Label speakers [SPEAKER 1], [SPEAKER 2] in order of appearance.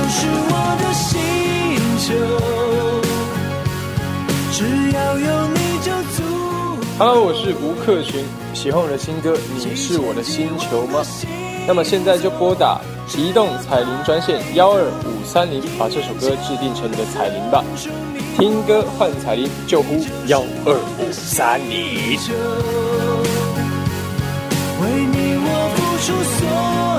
[SPEAKER 1] 是我的星球，只要有你就足。
[SPEAKER 2] Hello， 我是吴克群，喜欢我的新歌《你是我的星球》吗？那么现在就拨打移动彩铃专线12530，把这首歌制定成你的彩铃吧。听歌换彩铃，就呼12530。
[SPEAKER 1] 为你我付出所有。